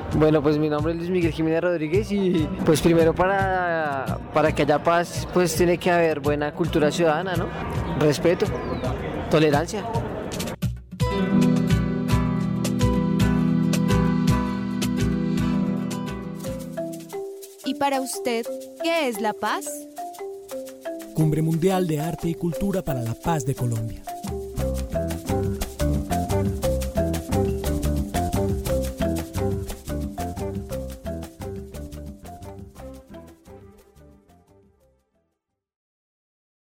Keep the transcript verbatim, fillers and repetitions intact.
Bueno, pues mi nombre es Luis Miguel Jiménez Rodríguez y pues primero para, para que haya paz pues tiene que haber buena cultura ciudadana, ¿no? Respeto, tolerancia. ¿Y para usted qué es la paz? Cumbre Mundial de Arte y Cultura para la Paz de Colombia.